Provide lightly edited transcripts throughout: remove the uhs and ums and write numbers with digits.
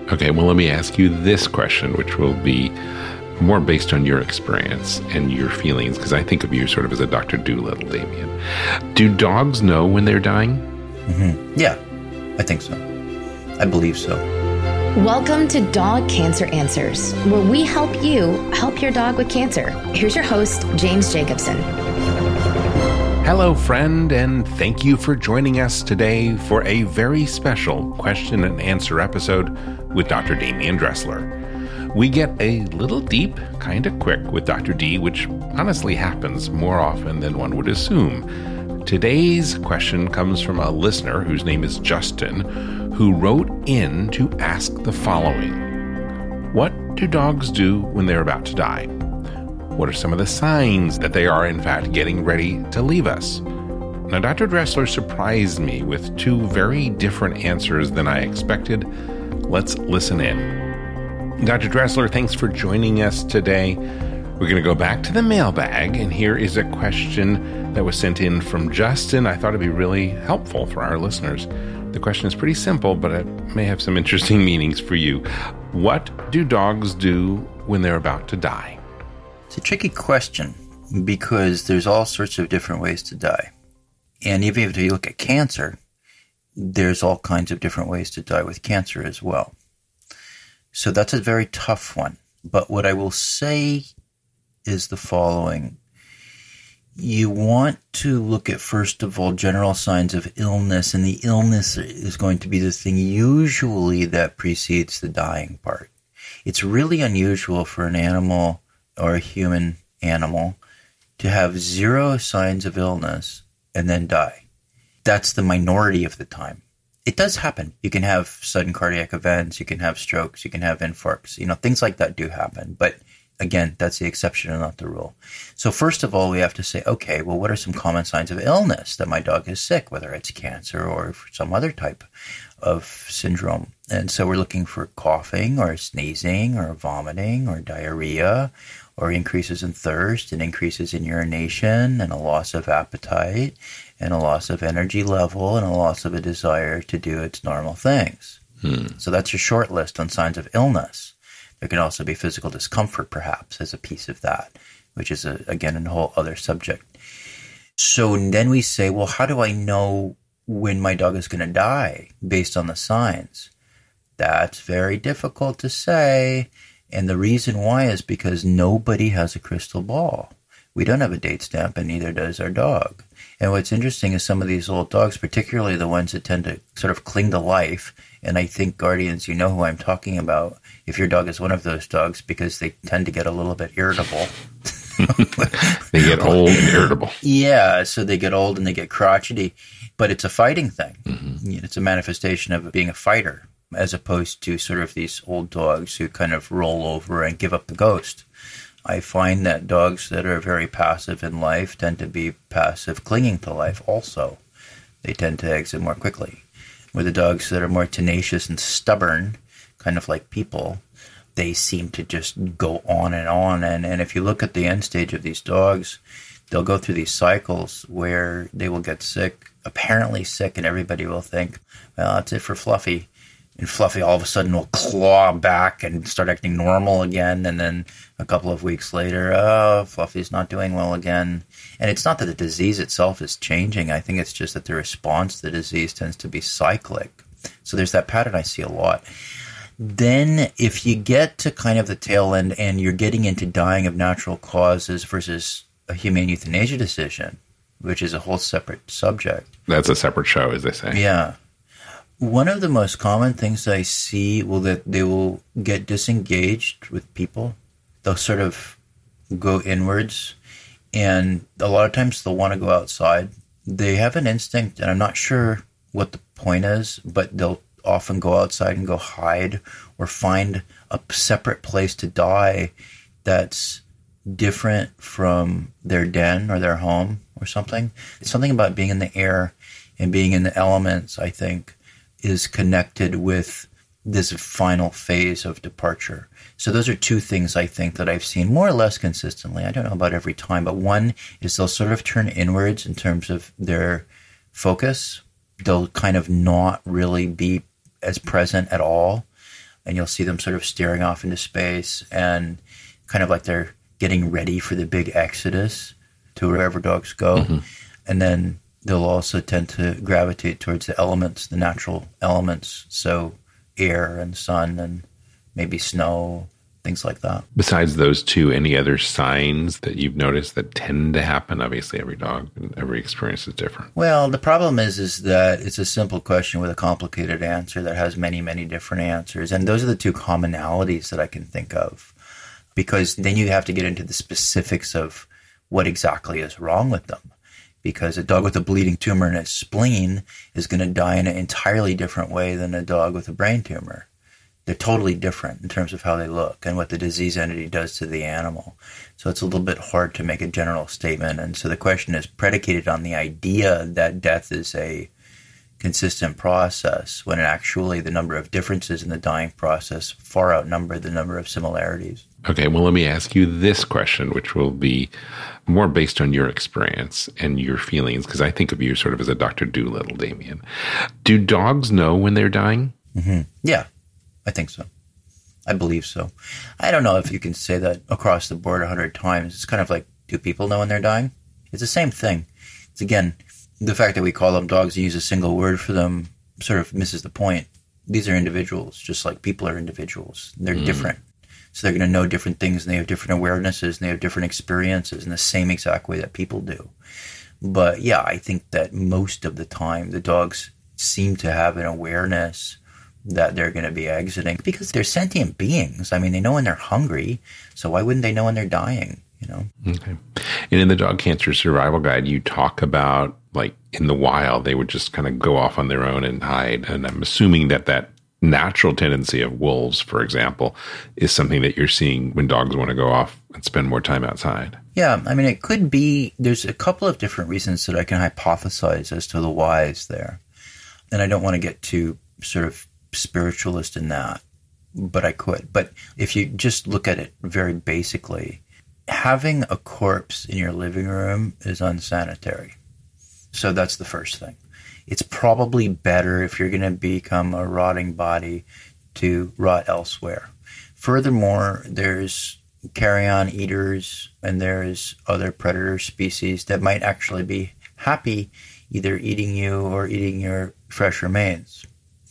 Okay, well, let me ask you this question, which will be more based on your experience and your feelings, because I think of you sort of as a Dr. Dolittle, Damien. Do dogs know when they're dying? Mm-hmm. Yeah, I think so. I believe so. Welcome to Dog Cancer Answers, where we help you help your dog with cancer. Here's your host, James Jacobson. Hello, friend, and thank you for joining us today for a very special question and answer episode with Dr. Damien Dressler. We get a little deep, kind of quick with Dr. D, which honestly happens more often than one would assume. Today's question comes from a listener whose name is Justin, who wrote in to ask the following. What do dogs do when they're about to die? What are some of the signs that they are, in fact, getting ready to leave us? Now, Dr. Dressler surprised me with two very different answers than I expected. Let's listen in. Dr. Dressler, thanks for joining us today. We're going to go back to the mailbag, and here is a question that was sent in from Justin. I thought it'd be really helpful for our listeners. The question is pretty simple, but it may have some interesting meanings for you. What do dogs do when they're about to die? It's a tricky question because there's all sorts of different ways to die. And even if you look at cancer, there's all kinds of different ways to die with cancer as well. So that's a very tough one. But what I will say is the following. You want to look at, first of all, general signs of illness, and the illness is going to be the thing usually that precedes the dying part. It's really unusual for an animal or a human animal to have zero signs of illness and then die. That's the minority of the time. It does happen. You can have sudden cardiac events, you can have strokes, you can have infarcts, things like that do happen. But again, that's the exception and not the rule. So first of all, we have to say, okay, well, what are some common signs of illness that my dog is sick, whether it's cancer or some other type of syndrome? And so we're looking for coughing or sneezing or vomiting or diarrhea or increases in thirst and increases in urination and a loss of appetite and a loss of energy level and a loss of a desire to do its normal things. So that's a short list on signs of illness. There can also be physical discomfort, perhaps, as a piece of that, which is, again, a whole other subject. So then we say, well, how do I know when my dog is going to die based on the signs? That's very difficult to say. And the reason why is because nobody has a crystal ball. We don't have a date stamp, and neither does our dog. And what's interesting is some of these old dogs, particularly the ones that tend to sort of cling to life, and I think, guardians, you know who I'm talking about, if your dog is one of those dogs, because they tend to get a little bit irritable. They get old and irritable. Yeah, so they get old and they get crotchety, but it's a fighting thing. Mm-hmm. It's a manifestation of being a fighter, as opposed to sort of these old dogs who kind of roll over and give up the ghost. I find that dogs that are very passive in life tend to be passive clinging to life also. They tend to exit more quickly. Where the dogs that are more tenacious and stubborn, kind of like people, they seem to just go on and on. And if you look at the end stage of these dogs, they'll go through these cycles where they will get sick, apparently sick, and everybody will think, well, that's it for Fluffy. And Fluffy all of a sudden will claw back and start acting normal again. And then a couple of weeks later, oh, Fluffy's not doing well again. And it's not that the disease itself is changing. I think it's just that the response to the disease tends to be cyclic. So there's that pattern I see a lot. Then if you get to kind of the tail end and you're getting into dying of natural causes versus a humane euthanasia decision, which is a whole separate subject. That's a separate show, as they say. Yeah. One of the most common things I see that they will get disengaged with people. They'll sort of go inwards, and a lot of times they'll want to go outside. They have an instinct, and I'm not sure what the point is, but they'll often go outside and go hide or find a separate place to die that's different from their den or their home or something. It's something about being in the air and being in the elements, I think, is connected with this final phase of departure. So those are two things I think that I've seen more or less consistently. I don't know about every time, but one is they'll sort of turn inwards in terms of their focus. They'll kind of not really be as present at all. and you'll see them sort of staring off into space and kind of like they're getting ready for the big exodus to wherever dogs go. Mm-hmm. And then they'll also tend to gravitate towards the elements, the natural elements. So air and sun and maybe snow, things like that. Besides those two, any other signs that you've noticed that tend to happen? Obviously, every dog and every experience is different. Well, the problem is that it's a simple question with a complicated answer that has many, many different answers. And those are the two commonalities that I can think of, because then you have to get into the specifics of what exactly is wrong with them. Because a dog with a bleeding tumor in its spleen is going to die in an entirely different way than a dog with a brain tumor. They're totally different in terms of how they look and what the disease entity does to the animal. So it's a little bit hard to make a general statement. And so the question is predicated on the idea that death is a consistent process, when actually the number of differences in the dying process far outnumber the number of similarities. Okay, well, let me ask you this question, which will be more based on your experience and your feelings, because I think of you sort of as a Dr. Dolittle, Damien. Do dogs know when they're dying? Mm-hmm. Yeah, I think so. I believe so. I don't know if you can say that across the board 100 times. It's kind of like, do people know when they're dying? It's the same thing. It's, again, the fact that we call them dogs and use a single word for them sort of misses the point. These are individuals, just like people are individuals. They're different. So they're going to know different things, and they have different awarenesses, and they have different experiences in the same exact way that people do. But yeah, I think that most of the time the dogs seem to have an awareness that they're going to be exiting, because they're sentient beings. I mean, they know when they're hungry, so why wouldn't they know when they're dying, you know? Okay. And in the Dog Cancer Survival Guide, you talk about, like, in the wild, they would just kind of go off on their own and hide. And I'm assuming that natural tendency of wolves, for example, is something that you're seeing when dogs want to go off and spend more time outside. Yeah, I mean, it could be, there's a couple of different reasons that I can hypothesize as to the whys there. And I don't want to get too sort of spiritualist in that, but I could. But if you just look at it very basically, having a corpse in your living room is unsanitary. So that's the first thing. It's probably better, if you're going to become a rotting body, to rot elsewhere. Furthermore, there's carrion eaters and there's other predator species that might actually be happy either eating you or eating your fresh remains.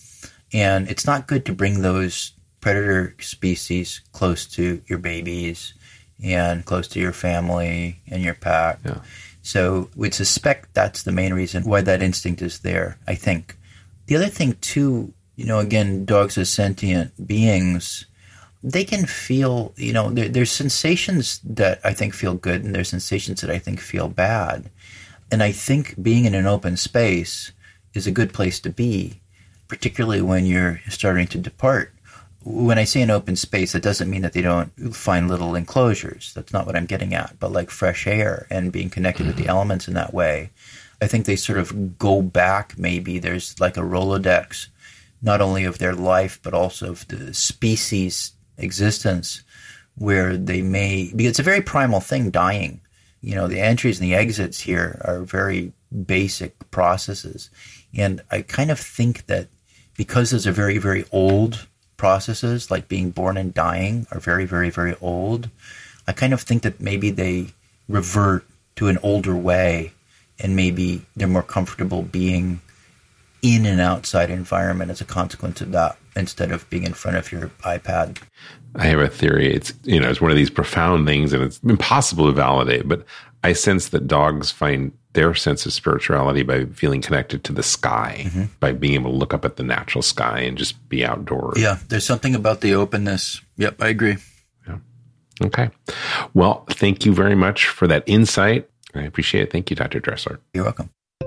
And it's not good to bring those predator species close to your babies and close to your family and your pack. Yeah. So we'd suspect that's the main reason why that instinct is there, I think. The other thing, too, you know, again, dogs as sentient beings, they can feel, you know, there's sensations that I think feel good and there's sensations that I think feel bad. And I think being in an open space is a good place to be, particularly when you're starting to depart. When I say an open space, that doesn't mean that they don't find little enclosures. That's not what I'm getting at. But like fresh air and being connected with the elements in that way, I think they sort of go back. Maybe there's like a Rolodex, not only of their life, but also of the species existence, where they may, because it's a very primal thing, dying. You know, the entries and the exits here are very basic processes. And I kind of think that because those are very, very old processes, like being born and dying, are very, very, very old, I kind of think that maybe they revert to an older way, and maybe they're more comfortable being in an outside environment as a consequence of that, instead of being in front of your iPad. I have a theory. It's one of these profound things, and it's impossible to validate, but I sense that dogs find their sense of spirituality by feeling connected to the sky, by being able to look up at the natural sky and just be outdoors. Yeah, there's something about the openness. Yep, I agree. Yeah. Okay. Well, thank you very much for that insight. I appreciate it. Thank you, Dr. Dressler. You're welcome.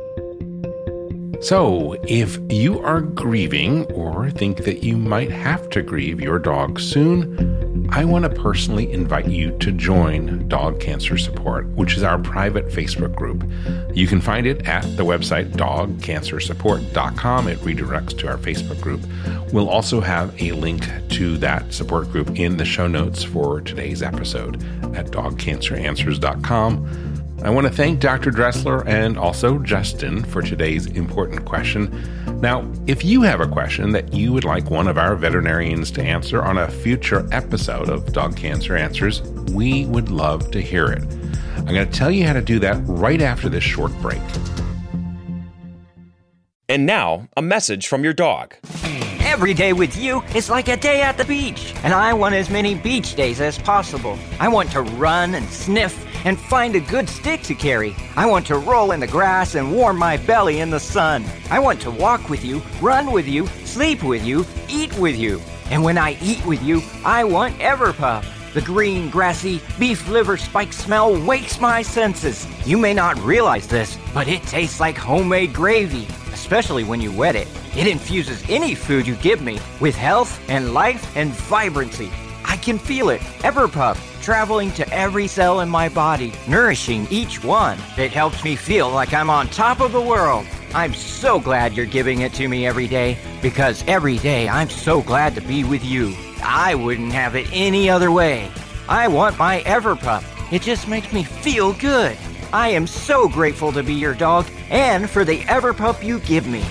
So, if you are grieving or think that you might have to grieve your dog soon, I want to personally invite you to join Dog Cancer Support, which is our private Facebook group. You can find it at the website dogcancersupport.com. It redirects to our Facebook group. We'll also have a link to that support group in the show notes for today's episode at dogcanceranswers.com. I want to thank Dr. Dressler and also Justin for today's important question. Now, if you have a question that you would like one of our veterinarians to answer on a future episode of Dog Cancer Answers, we would love to hear it. I'm going to tell you how to do that right after this short break. And now, a message from your dog. Every day with you is like a day at the beach, and I want as many beach days as possible. I want to run and sniff and find a good stick to carry. I want to roll in the grass and warm my belly in the sun. I want to walk with you, run with you, sleep with you, eat with you. And when I eat with you, I want Everpup. The green, grassy, beef liver spike smell wakes my senses. You may not realize this, but it tastes like homemade gravy, especially when you wet it. It infuses any food you give me with health and life and vibrancy. I can feel it, Everpup, traveling to every cell in my body, nourishing each one. It helps me feel like I'm on top of the world. I'm so glad you're giving it to me every day, because every day I'm so glad to be with you. I wouldn't have it any other way. I want my Everpup. It just makes me feel good. I am so grateful to be your dog and for the Everpup you give me.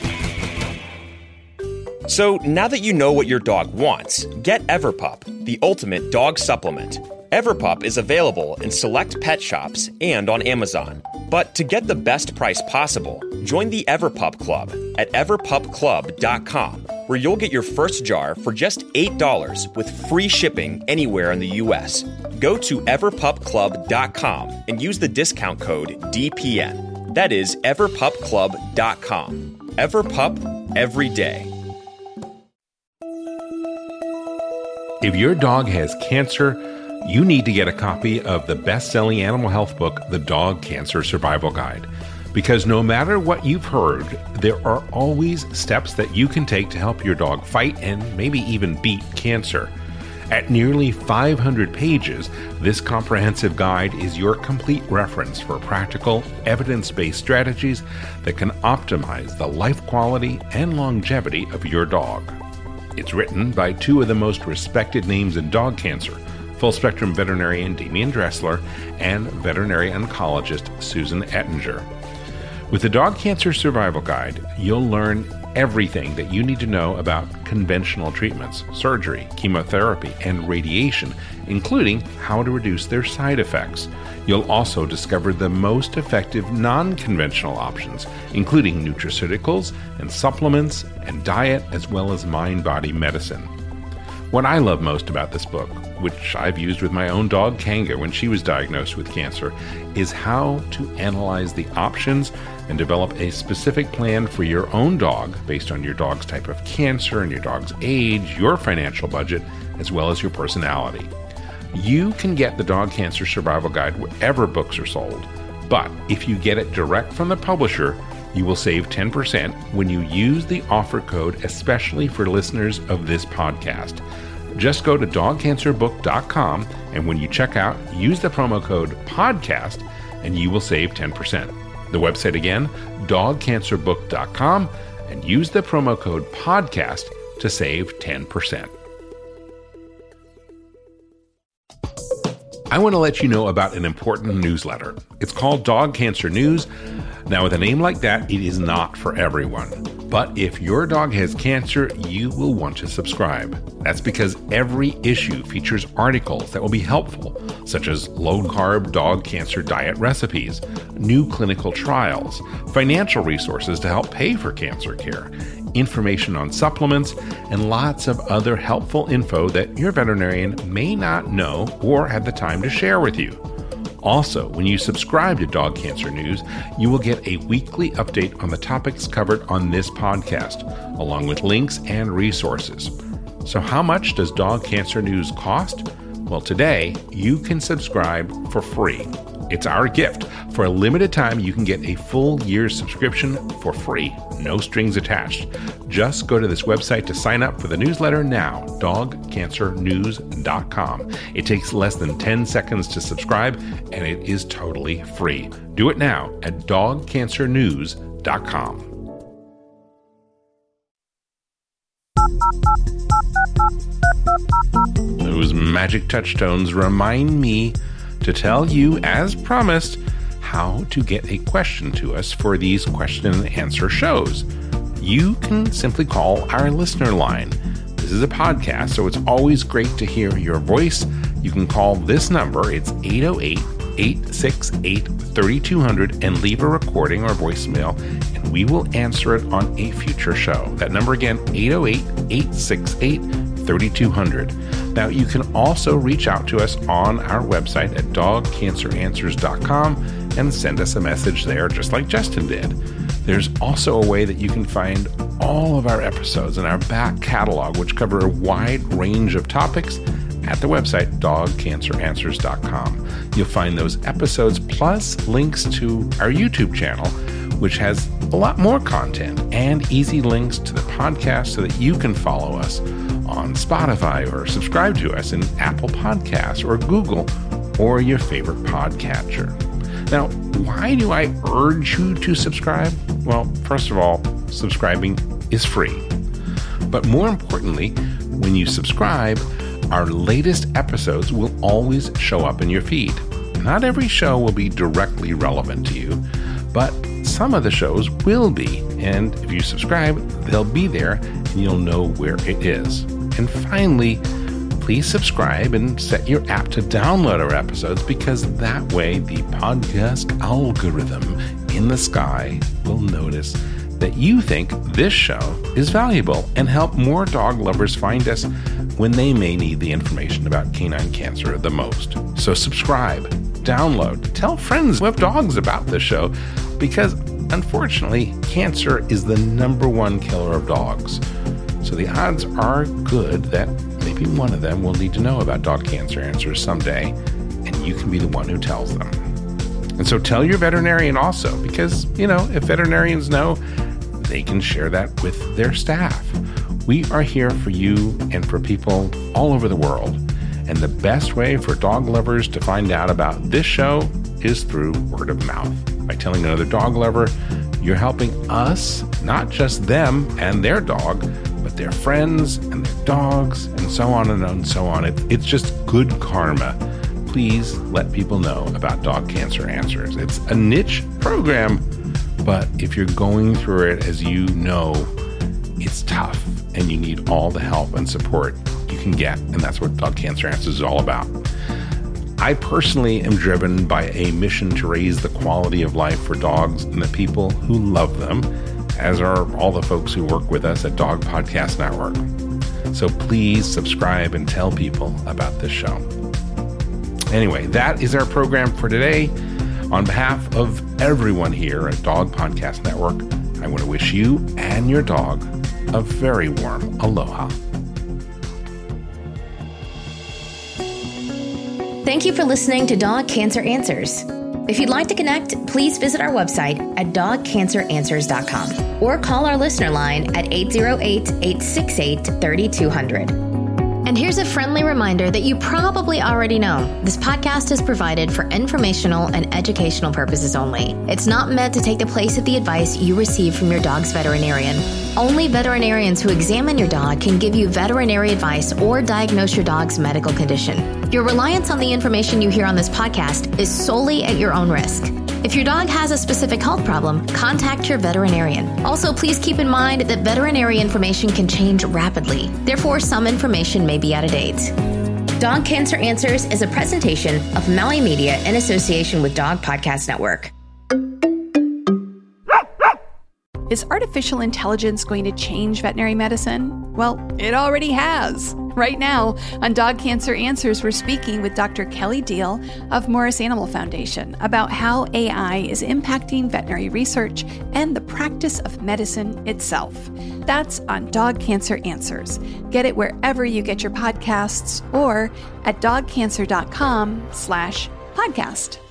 So now that you know what your dog wants, get Everpup, the ultimate dog supplement. Everpup is available in select pet shops and on Amazon. But to get the best price possible, join the Everpup Club at everpupclub.com, where you'll get your first jar for just $8 with free shipping anywhere in the U.S. Go to everpupclub.com and use the discount code DPN. That is everpupclub.com. Everpup every day. If your dog has cancer, you need to get a copy of the best-selling animal health book, The Dog Cancer Survival Guide. Because no matter what you've heard, there are always steps that you can take to help your dog fight and maybe even beat cancer. At nearly 500 pages, this comprehensive guide is your complete reference for practical, evidence-based strategies that can optimize the life quality and longevity of your dog. It's written by two of the most respected names in dog cancer, full-spectrum veterinarian Damian Dressler and veterinary oncologist Susan Ettinger. With the Dog Cancer Survival Guide, you'll learn everything that you need to know about conventional treatments, surgery, chemotherapy, and radiation, including how to reduce their side effects. You'll also discover the most effective non-conventional options, including nutraceuticals and supplements and diet, as well as mind-body medicine. What I love most about this book, which I've used with my own dog Kanga when she was diagnosed with cancer, is how to analyze the options and develop a specific plan for your own dog based on your dog's type of cancer and your dog's age, your financial budget, as well as your personality. You can get the Dog Cancer Survival Guide wherever books are sold, but if you get it direct from the publisher, you will save 10% when you use the offer code especially for listeners of this podcast. Just go to dogcancerbook.com, and when you check out, use the promo code PODCAST, and you will save 10%. The website again, dogcancerbook.com, and use the promo code PODCAST to save 10%. I want to let you know about an important newsletter. It's called Dog Cancer News. Now, with a name like that, it is not for everyone. But if your dog has cancer, you will want to subscribe. That's because every issue features articles that will be helpful, such as low-carb dog cancer diet recipes, new clinical trials, financial resources to help pay for cancer care, information on supplements, and lots of other helpful info that your veterinarian may not know or have the time to share with you. Also, when you subscribe to Dog Cancer News, you will get a weekly update on the topics covered on this podcast, along with links and resources. So how much does Dog Cancer News cost? Well, today, you can subscribe for free. It's our gift. For a limited time, you can get a full year's subscription for free, no strings attached. Just go to this website to sign up for the newsletter now, dogcancernews.com. It takes less than 10 seconds to subscribe, and it is totally free. Do it now at dogcancernews.com. Those magic touch tones remind me to tell you, as promised, how to get a question to us for these question and answer shows. You can simply call our listener line. This is a podcast, so it's always great to hear your voice. You can call this number. It's 808-868-3200 and leave a recording or voicemail, and we will answer it on a future show. That number again, 808-868-3200. Now, you can also reach out to us on our website at dogcanceranswers.com and send us a message there, just like Justin did. There's also a way that you can find all of our episodes in our back catalog, which cover a wide range of topics, at the website dogcanceranswers.com. You'll find those episodes plus links to our YouTube channel, which has a lot more content and easy links to the podcast so that you can follow us on Spotify or subscribe to us in Apple Podcasts or Google or your favorite podcatcher. Now, why do I urge you to subscribe? Well, first of all, subscribing is free. But more importantly, when you subscribe, our latest episodes will always show up in your feed. Not every show will be directly relevant to you, but some of the shows will be. And if you subscribe, they'll be there and you'll know where it is. And finally, please subscribe and set your app to download our episodes, because that way the podcast algorithm in the sky will notice that you think this show is valuable and help more dog lovers find us when they may need the information about canine cancer the most. So subscribe, download, tell friends who have dogs about this show, because unfortunately, cancer is the #1 killer of dogs. So the odds are good that maybe one of them will need to know about Dog Cancer Answers someday, and you can be the one who tells them. And so tell your veterinarian also, because, if veterinarians know, they can share that with their staff. We are here for you and for people all over the world. And the best way for dog lovers to find out about this show is through word of mouth. By telling another dog lover, you're helping us, not just them and their dog, but their friends and their dogs, and so on and so on. It's just good karma. Please let people know about Dog Cancer Answers. It's a niche program, but if you're going through it, as you know, it's tough and you need all the help and support you can get. And that's what Dog Cancer Answers is all about. I personally am driven by a mission to raise the quality of life for dogs and the people who love them, as are all the folks who work with us at Dog Podcast Network. So please subscribe and tell people about this show. Anyway, that is our program for today. On behalf of everyone here at Dog Podcast Network, I want to wish you and your dog a very warm aloha. Thank you for listening to Dog Cancer Answers. If you'd like to connect, please visit our website at dogcanceranswers.com or call our listener line at 808-868-3200. And here's a friendly reminder that you probably already know. This podcast is provided for informational and educational purposes only. It's not meant to take the place of the advice you receive from your dog's veterinarian. Only veterinarians who examine your dog can give you veterinary advice or diagnose your dog's medical condition. Your reliance on the information you hear on this podcast is solely at your own risk. If your dog has a specific health problem, contact your veterinarian. Also, please keep in mind that veterinary information can change rapidly. Therefore, some information may be out of date. Dog Cancer Answers is a presentation of Maui Media in association with Dog Podcast Network. Is artificial intelligence going to change veterinary medicine? Well, it already has. Right now, on Dog Cancer Answers, we're speaking with Dr. Kelly Deal of Morris Animal Foundation about how AI is impacting veterinary research and the practice of medicine itself. That's on Dog Cancer Answers. Get it wherever you get your podcasts or at dogcancer.com/podcast.